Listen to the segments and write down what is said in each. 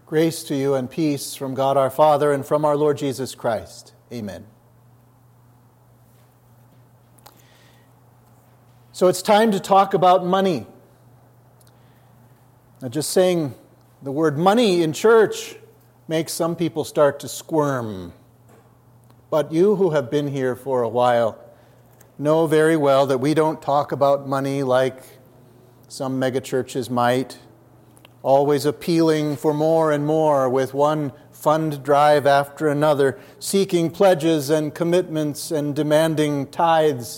Grace to you and peace from God our Father and from our Lord Jesus Christ. Amen. So it's time to talk about money. Now, just saying the word money in church makes some people start to squirm. But you who have been here for a while know very well that we don't talk about money like some megachurches might, always appealing for more and more with one fund drive after another, seeking pledges and commitments and demanding tithes.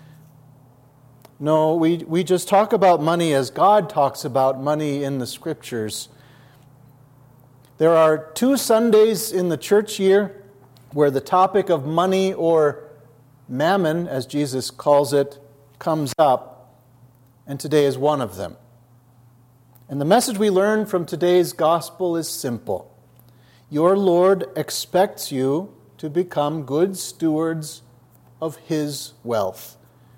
No, we just talk about money as God talks about money in the Scriptures. There are 2 Sundays in the church year where the topic of money, or mammon, as Jesus calls it, comes up, and today is one of them. And the message we learn from today's gospel is simple. Your Lord expects you to become good stewards of His wealth.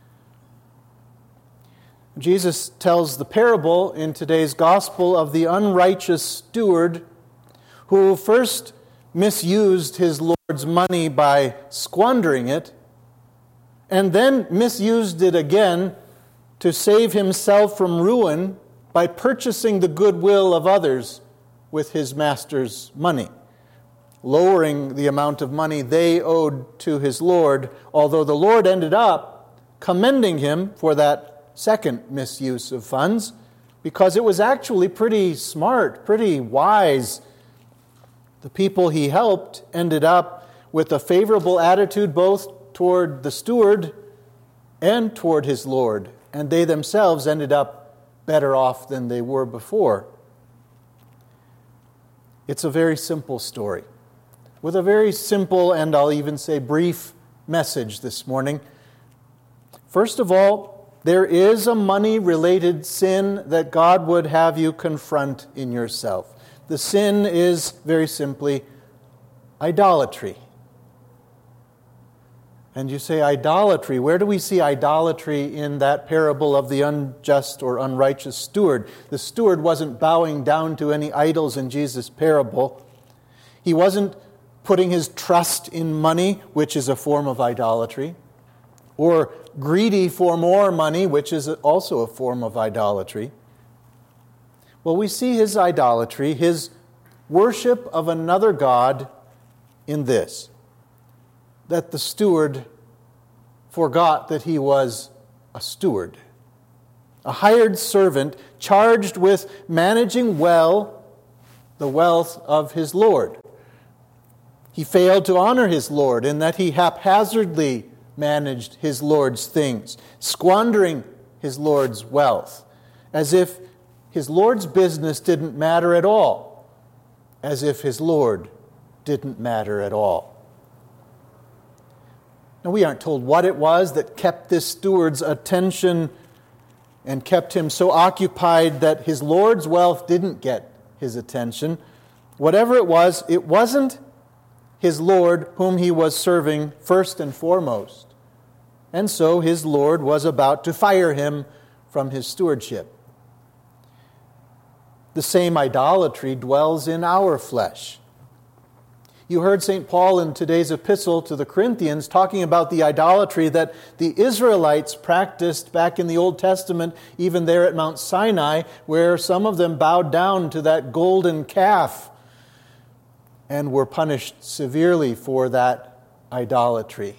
Jesus tells the parable in today's gospel of the unrighteous steward who first misused his Lord's money by squandering it, and then misused it again to save himself from ruin by purchasing the goodwill of others with his master's money, lowering the amount of money they owed to his Lord, although the Lord ended up commending him for that second misuse of funds, because it was actually pretty smart, pretty wise. The people he helped ended up with a favorable attitude both toward the steward and toward his Lord, and they themselves ended up better off than they were before. It's a very simple story, with a very simple and I'll even say brief message this morning. First of all, there is a money-related sin that God would have you confront in yourself. The sin is, very simply, idolatry. And you say, idolatry. Where do we see idolatry in that parable of the unjust or unrighteous steward? The steward wasn't bowing down to any idols in Jesus' parable. He wasn't putting his trust in money, which is a form of idolatry, or greedy for more money, which is also a form of idolatry. Well, we see his idolatry, his worship of another god, in this: that the steward forgot that he was a steward, a hired servant charged with managing well the wealth of his Lord. He failed to honor his Lord in that he haphazardly managed his Lord's things, squandering his Lord's wealth, as if his Lord's business didn't matter at all, as if his Lord didn't matter at all. Now, we aren't told what it was that kept this steward's attention and kept him so occupied that his Lord's wealth didn't get his attention. Whatever it wasn't his Lord whom he was serving first and foremost. And so his Lord was about to fire him from his stewardship. The same idolatry dwells in our flesh. You heard St. Paul in today's epistle to the Corinthians talking about the idolatry that the Israelites practiced back in the Old Testament, even there at Mount Sinai, where some of them bowed down to that golden calf and were punished severely for that idolatry.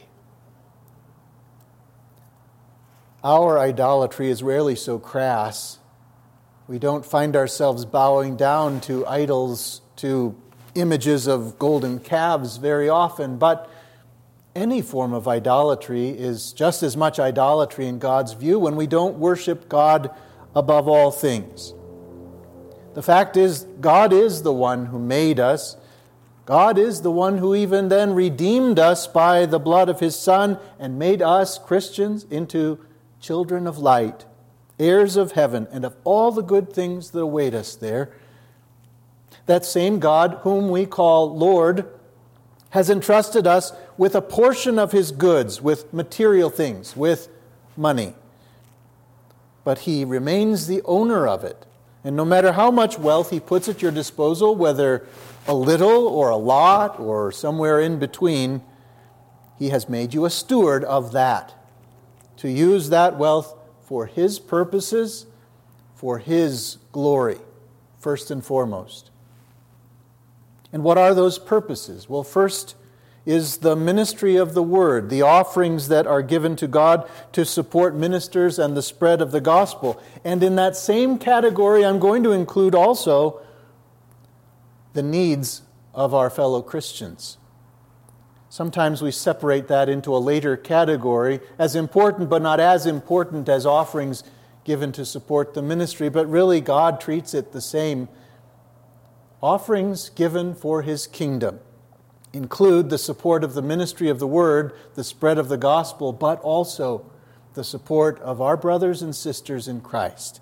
Our idolatry is rarely so crass. We don't find ourselves bowing down to idols, to images of golden calves very often, but any form of idolatry is just as much idolatry in God's view when we don't worship God above all things. The fact is, God is the one who made us. God is the one who even then redeemed us by the blood of His Son and made us, Christians, into children of light, heirs of heaven, and of all the good things that await us there. That same God, whom we call Lord, has entrusted us with a portion of His goods, with material things, with money. But He remains the owner of it. And no matter how much wealth he puts at your disposal, whether a little or a lot or somewhere in between, he has made you a steward of that, to use that wealth for his purposes, for his glory, first and foremost. And what are those purposes? Well, first is the ministry of the Word, the offerings that are given to God to support ministers and the spread of the gospel. And in that same category, I'm going to include also the needs of our fellow Christians. Sometimes we separate that into a later category, as important but not as important as offerings given to support the ministry, but really God treats it the same. Offerings given for his kingdom include the support of the ministry of the Word, the spread of the gospel, but also the support of our brothers and sisters in Christ.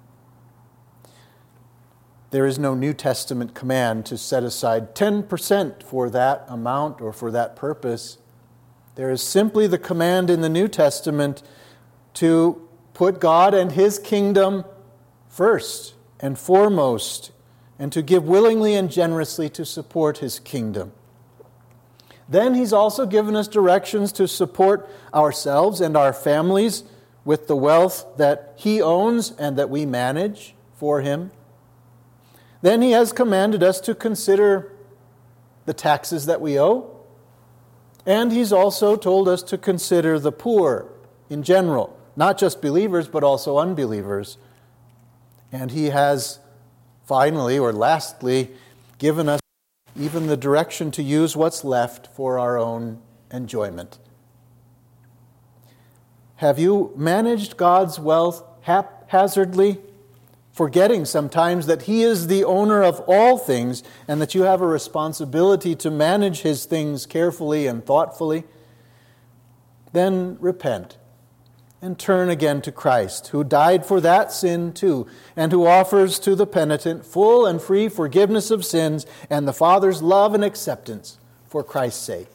There is no New Testament command to set aside 10% for that amount or for that purpose. There is simply the command in the New Testament to put God and his kingdom first and foremost, and to give willingly and generously to support his kingdom. Then he's also given us directions to support ourselves and our families with the wealth that he owns and that we manage for him. Then he has commanded us to consider the taxes that we owe. And he's also told us to consider the poor in general, not just believers, but also unbelievers. And he has finally, or lastly, given us even the direction to use what's left for our own enjoyment. Have you managed God's wealth haphazardly, forgetting sometimes that he is the owner of all things and that you have a responsibility to manage his things carefully and thoughtfully? Then repent and turn again to Christ, who died for that sin too, and who offers to the penitent full and free forgiveness of sins and the Father's love and acceptance for Christ's sake.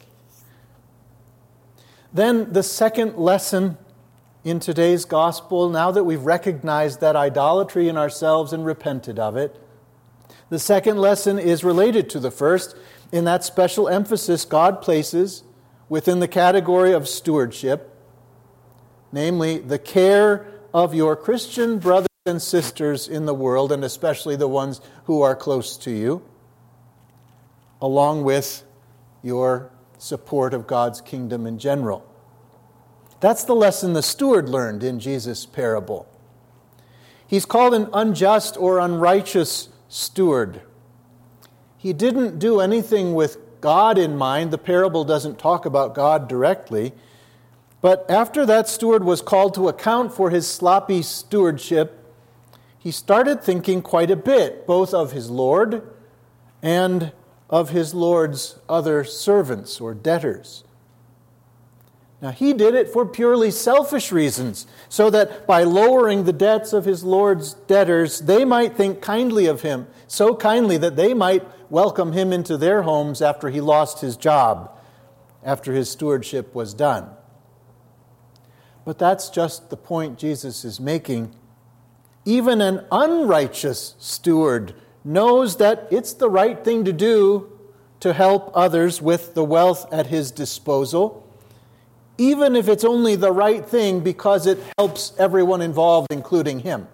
Then the second lesson in today's gospel, now that we've recognized that idolatry in ourselves and repented of it, the second lesson is related to the first in that special emphasis God places within the category of stewardship, namely the care of your Christian brothers and sisters in the world, and especially the ones who are close to you, along with your support of God's kingdom in general. That's the lesson the steward learned in Jesus' parable. He's called an unjust or unrighteous steward. He didn't do anything with God in mind. The parable doesn't talk about God directly. But after that steward was called to account for his sloppy stewardship, he started thinking quite a bit, both of his Lord and of his Lord's other servants or debtors. Now, he did it for purely selfish reasons, so that by lowering the debts of his Lord's debtors, they might think kindly of him, so kindly that they might welcome him into their homes after he lost his job, after his stewardship was done. But that's just the point Jesus is making. Even an unrighteous steward knows that it's the right thing to do to help others with the wealth at his disposal, even if it's only the right thing because it helps everyone involved, including him.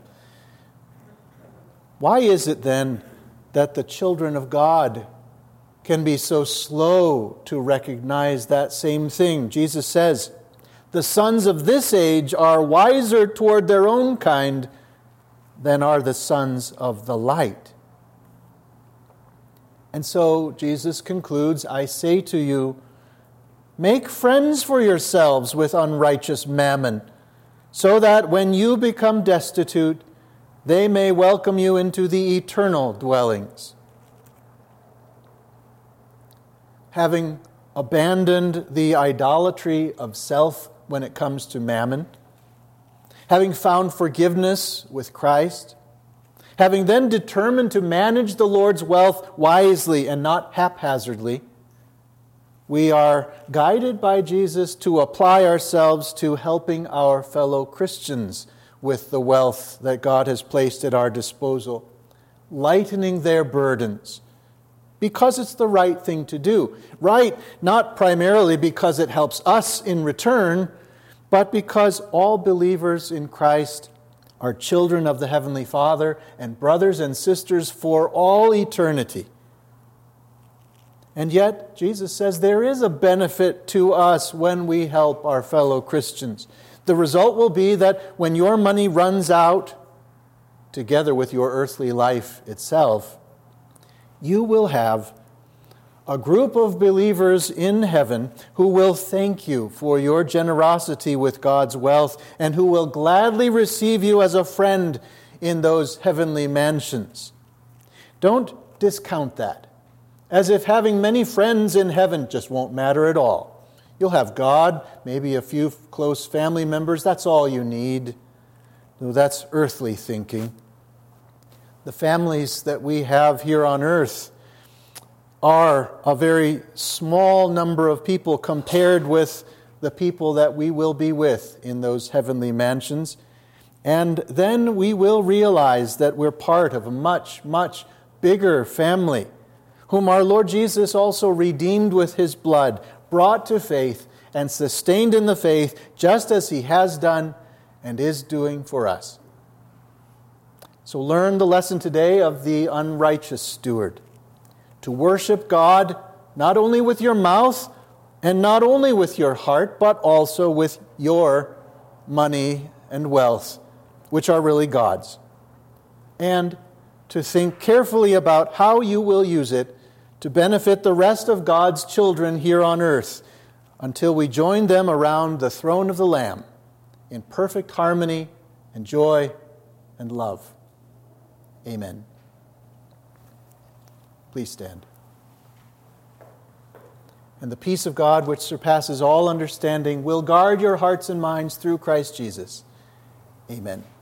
Why is it then that the children of God can be so slow to recognize that same thing? Jesus says, "The sons of this age are wiser toward their own kind than are the sons of the light." And so Jesus concludes, "I say to you, make friends for yourselves with unrighteous mammon, so that when you become destitute, they may welcome you into the eternal dwellings." Having abandoned the idolatry of self when it comes to mammon, having found forgiveness with Christ, having then determined to manage the Lord's wealth wisely and not haphazardly, we are guided by Jesus to apply ourselves to helping our fellow Christians with the wealth that God has placed at our disposal, lightening their burdens, because it's the right thing to do. Right, not primarily because it helps us in return, but because all believers in Christ are children of the Heavenly Father and brothers and sisters for all eternity. And yet, Jesus says there is a benefit to us when we help our fellow Christians. The result will be that when your money runs out, together with your earthly life itself, you will have a group of believers in heaven who will thank you for your generosity with God's wealth and who will gladly receive you as a friend in those heavenly mansions. Don't discount that, as if having many friends in heaven just won't matter at all. You'll have God, maybe a few close family members, that's all you need. No, that's earthly thinking. The families that we have here on earth are a very small number of people compared with the people that we will be with in those heavenly mansions. And then we will realize that we're part of a much, much bigger family, whom our Lord Jesus also redeemed with His blood, brought to faith, and sustained in the faith, just as He has done and is doing for us. So learn the lesson today of the unrighteous steward. To worship God not only with your mouth and not only with your heart, but also with your money and wealth, which are really God's. And to think carefully about how you will use it to benefit the rest of God's children here on earth until we join them around the throne of the Lamb in perfect harmony and joy and love. Amen. Please stand. And the peace of God, which surpasses all understanding, will guard your hearts and minds through Christ Jesus. Amen.